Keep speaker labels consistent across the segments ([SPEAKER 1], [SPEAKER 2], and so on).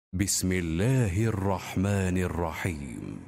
[SPEAKER 1] بسم الله الرحمن الرحيم.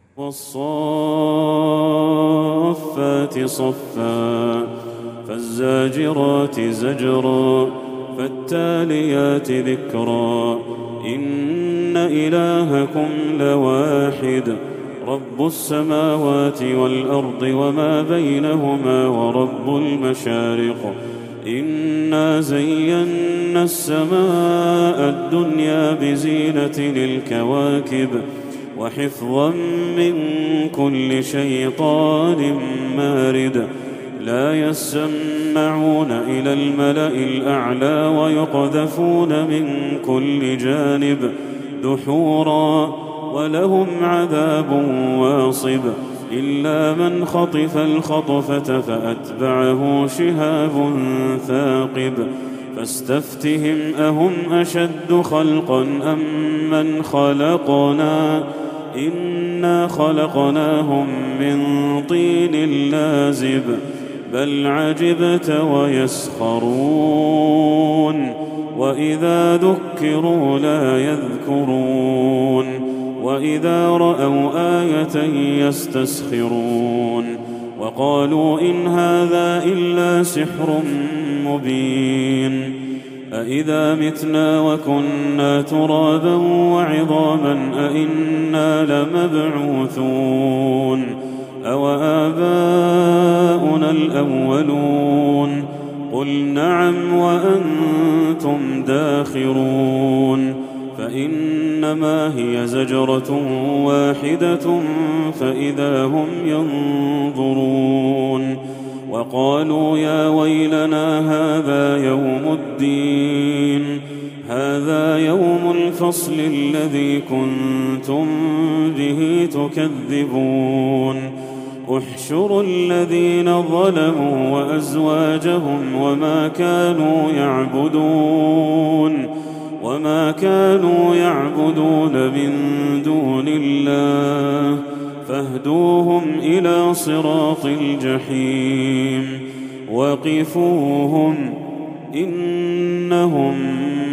[SPEAKER 2] والصافات صفا فالزاجرات زجرا فالتاليات ذكرا إن إلهكم لواحد رب السماوات والأرض وما بينهما ورب المشارق إنا زينا السماء الدنيا بزينة للكواكب وحفظا من كل شيطان مارد لا يسمعون إلى الملأ الأعلى ويقذفون من كل جانب دحورا ولهم عذاب واصب إلا من خطف الخطفة فأتبعه شهاب ثاقب فاستفتهم أهم أشد خلقا أم من خلقنا إنا خلقناهم من طين لازب بل عجبت ويسخرون وإذا ذكروا لا يذكرون وإذا رأوا آية يستسخرون وقالوا إن هذا إلا سحر مبين أإذا متنا وكنا ترابا وعظاما أإنا لمبعوثون أوآباؤنا الأولون قل نعم وأنتم داخرون فإنما هي زجرة واحدة فإذا هم ينظرون وقالوا يا ويلنا هذا يوم الدين هذا يوم الفصل الذي كنتم به تكذبون احشروا الذين ظلموا وأزواجهم وما كانوا يعبدون من دون الله فاهدوهم إلى صراط الجحيم وقفوهم إنهم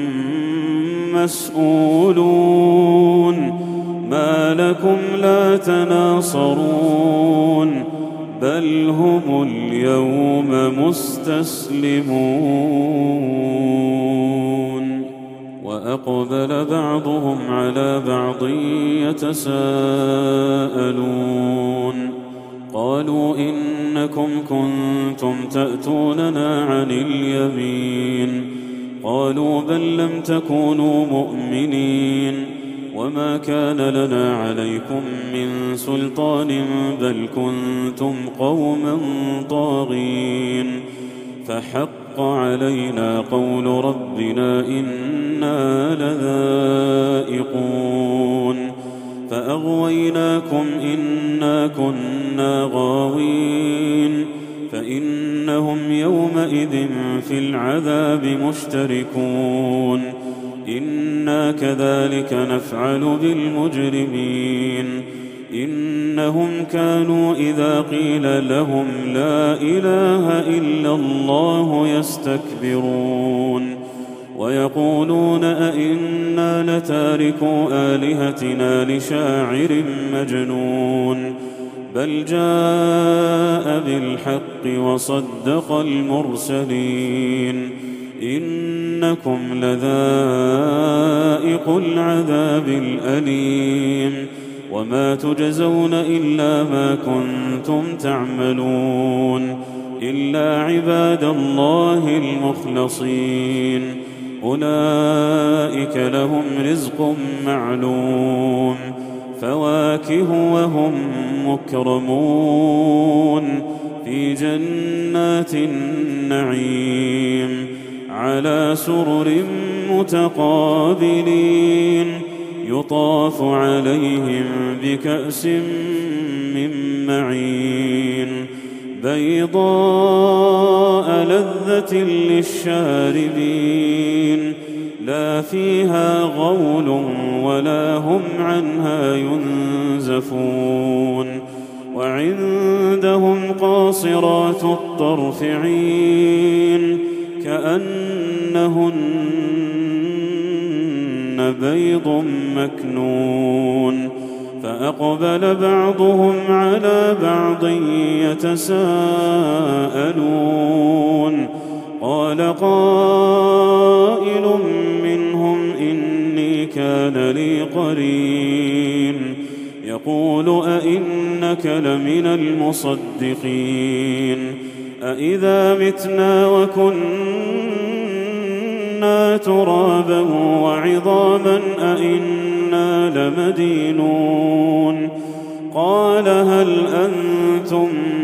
[SPEAKER 2] مسؤولون ما لكم لا تناصرون بل هم اليوم مستسلمون وأقبل بعضهم على بعض يتساءلون قالوا إنكم كنتم تأتوننا عن اليمين قالوا بل لم تكونوا مؤمنين وما كان لنا عليكم من سلطان بل كنتم قوما طاغين فحق علينا قول ربنا إنا لذائقون فأغويناكم إنا كنا غاوين فإنهم يومئذ في العذاب مشتركون إنا كذلك نفعل بالمجرمين إنهم كانوا إذا قيل لهم لا إله إلا الله يستكبرون ويقولون أئنا لتاركو آلهتنا لشاعر مجنون بل جاء بالحق وصدق المرسلين إنكم لذائقو العذاب الأليم وما تجزون إلا ما كنتم تعملون إلا عباد الله المخلصين أولئك لهم رزق معلوم فواكه وهم مكرمون في جنات النعيم على سرر متقابلين يطاف عليهم بكأس من معين بيضاء لذة للشاربين لا فيها غول ولا هم عنها ينزفون وعندهم قاصرات الطرف عين كأنهن بيض مكنون فأقبل بعضهم على بعض يتساءلون قال قائل منهم إني كان لي قرين يقول أئنك لمن المصدقين أإذا متنا وكنا ترابا وعظاما أئنا لمدينون قال هل أنتم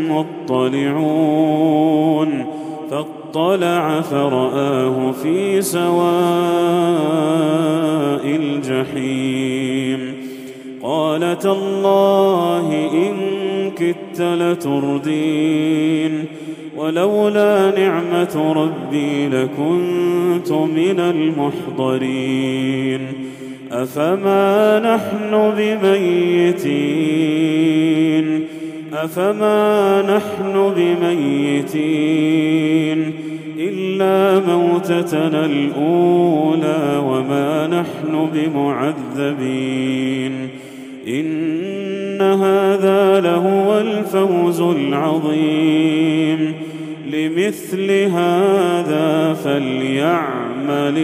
[SPEAKER 2] مطلعون فاطلع فرآه في سواء الجحيم قال تالله إن كدت لتردين ولولا نعمة ربي لكنت من المحضرين أفما نحن بميتين إلا موتتنا الأولى وما نحن بمعذبين إن هذا لهو الفوز العظيم لمثل هذا فليعمل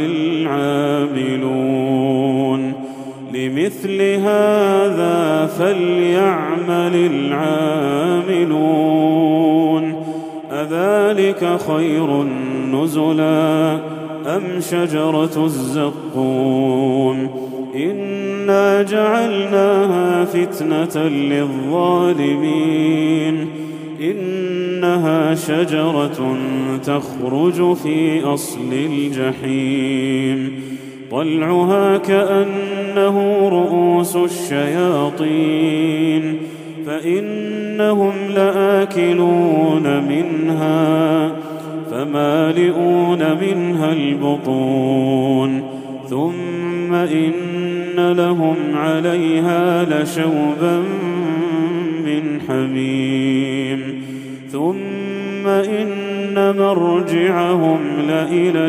[SPEAKER 2] العاملون أذلك خير نزلا أم شجرة الزقوم إنا جعلناها فتنة للظالمين إنها شجرة تخرج في أصل الجحيم طلعها كأنه رؤوس الشياطين فإنهم لآكلون منها فمالئون منها البطون ثم إن لهم عليها لشوبا من حميم ثم إن مرجعهم لإلى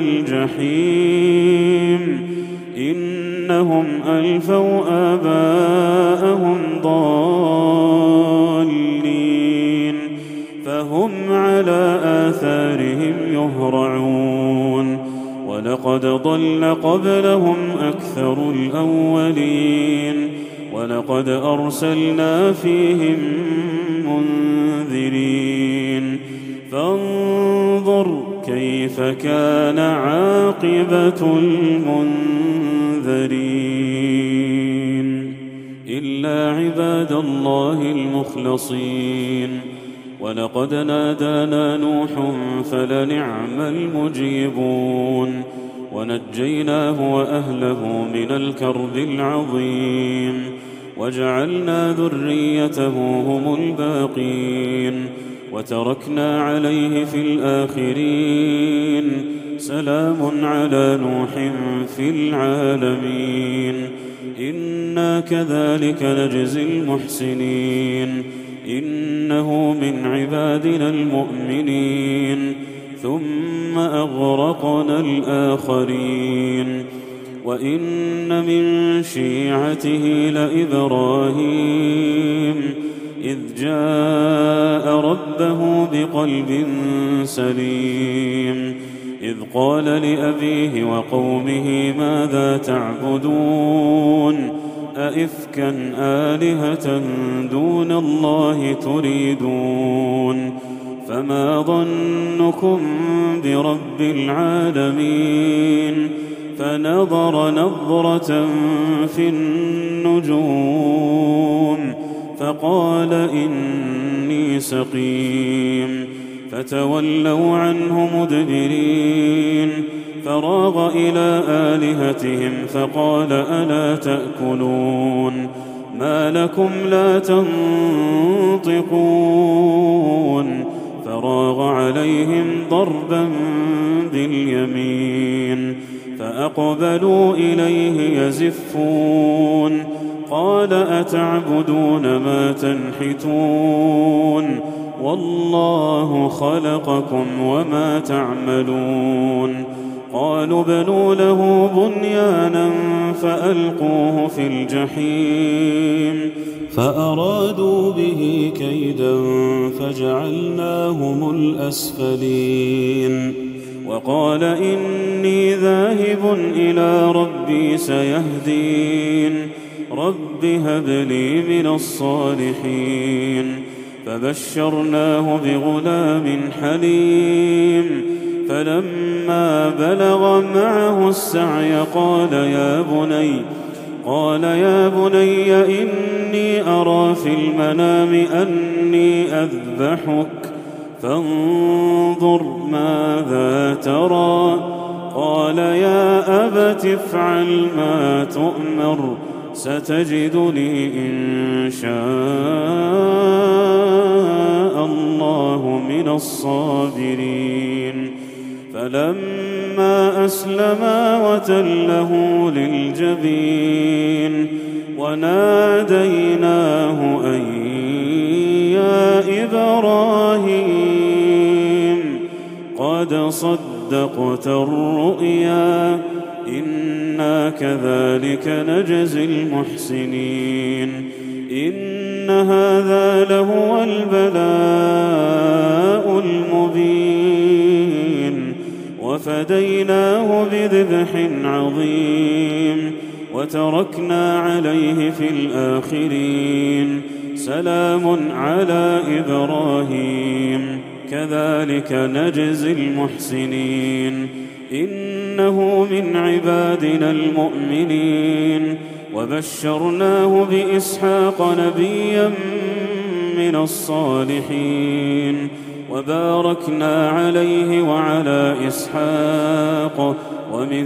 [SPEAKER 2] الجحيم إنهم ألفوا آباءهم ضالين فهم على آثارهم يهرعون ولقد ضل قبلهم أكثر الأولين ولقد أرسلنا فيهم منذرين فانظر كيف كان عاقبة المنذرين إلا عباد الله المخلصين ولقد نادانا نوح فلنعم المجيبون ونجيناه وأهله من الكرب العظيم وجعلنا ذريته هم الباقين وتركنا عليه في الآخرين سلام على نوح في العالمين إنا كذلك نجزي المحسنين إنه من عبادنا المؤمنين ثم أغرقنا الآخرين وإن من شيعته لإبراهيم إذ جاء ربه بقلب سليم إذ قال لأبيه وقومه ماذا تعبدون أئفكا آلهة دون الله تريدون فما ظنكم برب العالمين فنظر نظرة في النجوم فقال إني سقيم فتولوا عنه مدبرين فراغ إلى آلهتهم فقال ألا تأكلون ما لكم لا تنطقون فراغ عليهم ضربا باليمين فأقبلوا إليه يزفون قال أتعبدون ما تنحتون والله خلقكم وما تعملون قالوا ابنوا له بنيانا فألقوه في الجحيم فأرادوا به كيدا فجعلناهم الأسفلين وقال إني ذاهب إلى ربي سيهدين رب هب لي من الصالحين فبشرناه بغلام حليم فلما بلغ معه السعي قال يا بني إني أرى في المنام أني أذبحك فانظر ماذا ترى قال يا أبت افعل ما تؤمر ستجدني إن شاء الله من الصابرين فلما أسلما وتله للجبين وناديناه أن يا إبراهيم قد صدقت الرؤيا إنا كذلك نجزي المحسنين إن هذا لهو البلاء المبين وفديناه بذبح عظيم وتركنا عليه في الآخرين سلام على إبراهيم كذلك نجزي المحسنين إنه من عبادنا المؤمنين وبشرناه بإسحاق نبيا من الصالحين وباركنا عليه وعلى إسحاق ومن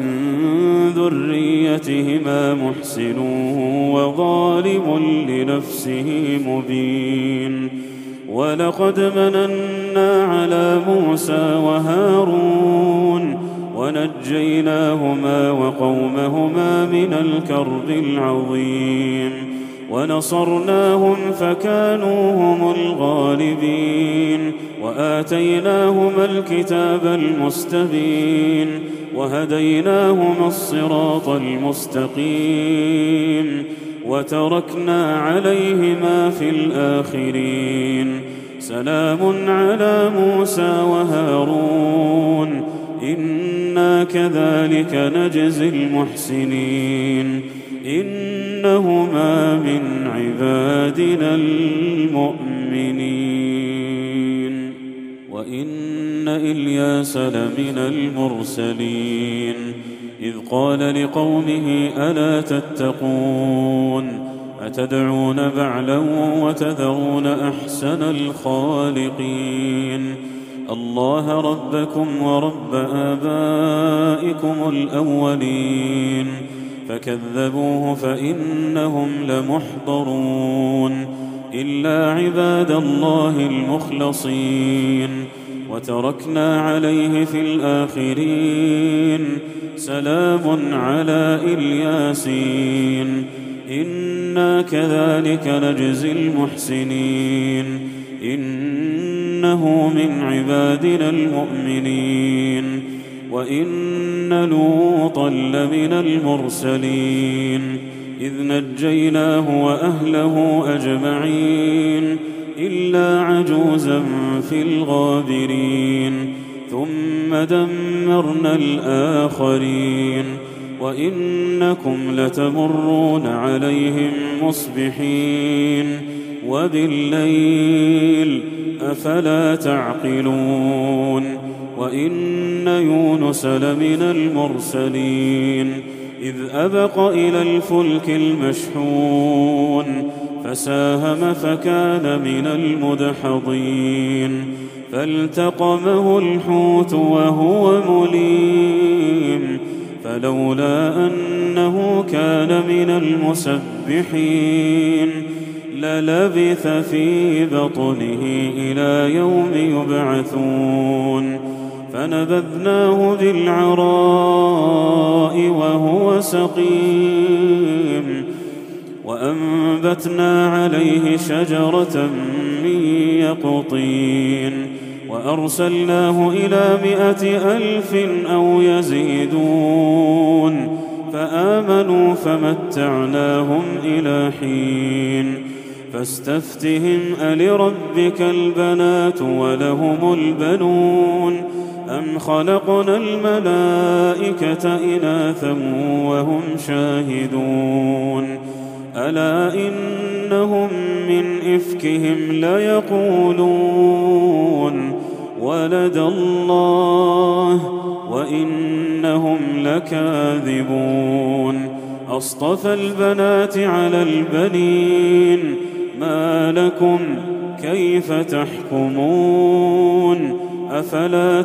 [SPEAKER 2] ذريتهما محسن وظالم لنفسه مبين ولقد مننا على موسى وهارون ونجيناهما وقومهما من الكرب العظيم ونصرناهم فكانوا هم الغالبين وآتيناهما الكتاب المستبين وهديناهما الصراط المستقيم وتركنا عليهما في الآخرين سلام على موسى وهارون إنا كذلك نجزي المحسنين إنهما من عبادنا المؤمنين وإن إلياس لمن المرسلين إذ قال لقومه ألا تتقون أتدعون بعلا وتذرون أحسن الخالقين الله ربكم ورب آبائكم الأولين فكذبوه فإنهم لمحضرون إلا عباد الله المخلصين وتركنا عليه في الآخرين سلام على الياسين إنا كذلك نجزي المحسنين إنه من عبادنا المؤمنين وإن لوطا لمن المرسلين إذ نجيناه وأهله أجمعين إلا عجوزا في الغابرين ثم دمرنا الآخرين وإنكم لتمرون عليهم مصبحين وبالليل أفلا تعقلون وإن يونس لمن المرسلين إذ أبق إلى الفلك المشحون فساهم فكان من المدحضين فالتقمه الحوت وهو مليم فلولا أنه كان من المسبحين للبث في بطنه إلى يوم يبعثون فنبذناه بالعراء وهو سقيم وأنبتنا عليه شجرة من يقطين وأرسلناه إلى 100,000 أو يزيدون فآمنوا فمتعناهم إلى حين فاستفتهم ألربك البنات ولهم البنون أم خلقنا الملائكة إناثا وهم شاهدون ألا إنهم من إفكهم ليقولون ولد الله وإنهم لكاذبون أصطفى البنات على البنين ما لكم كيف تحكمون أفلا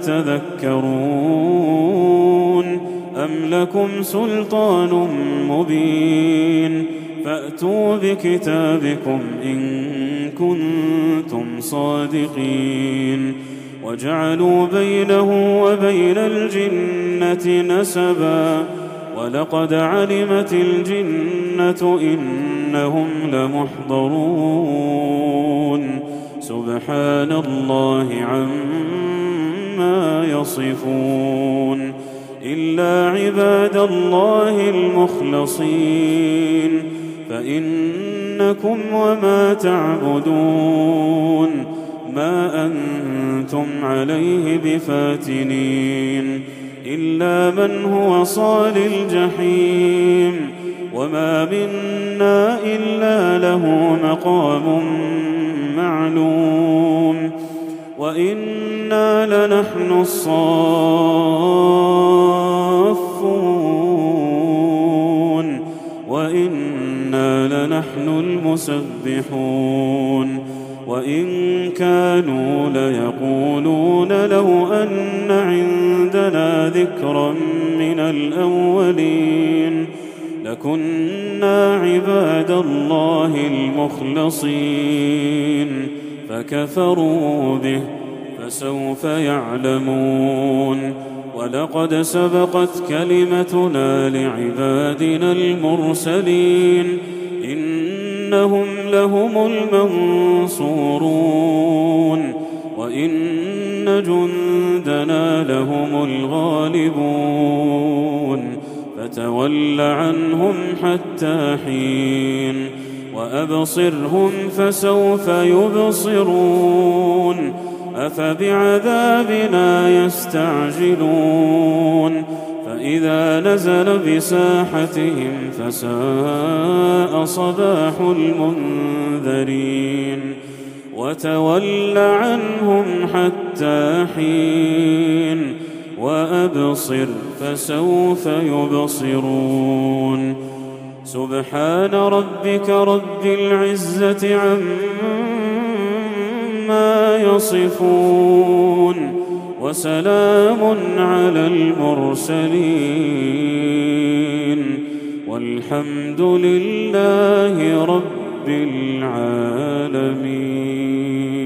[SPEAKER 2] تذكرون أم لكم سلطان مبين فأتوا بكتابكم إن كنتم صادقين وجعلوا بينه وبين الجنة نسبا ولقد علمت الجنة إنهم لمحضرون سبحان الله عما يصفون إلا عباد الله المخلصين فإنكم وما تعبدون ما أنتم عليه بفاتنين إلا من هو صال الجحيم وما منا إلا له مقام معلوم وإنا لنحن الصافون وإنا لنحن المسبحون وإن كانوا ليقولون لو أن عندنا ذكرا من الأولين لكنا عباد الله المخلصين فكفروا به فسوف يعلمون ولقد سبقت كلمتنا لعبادنا المرسلين إنهم لهم المنصورون وإن جندنا لهم الغالبون فتول عنهم حتى حين وأبصرهم فسوف يبصرون أفبعذابنا يستعجلون فإذا نزل بساحتهم فساء صباح المنذرين وتول عنهم حتى حين وأبصر فسوف يبصرون سبحان ربك رب العزة عما يصفون وسلام على المرسلين والحمد لله رب العالمين.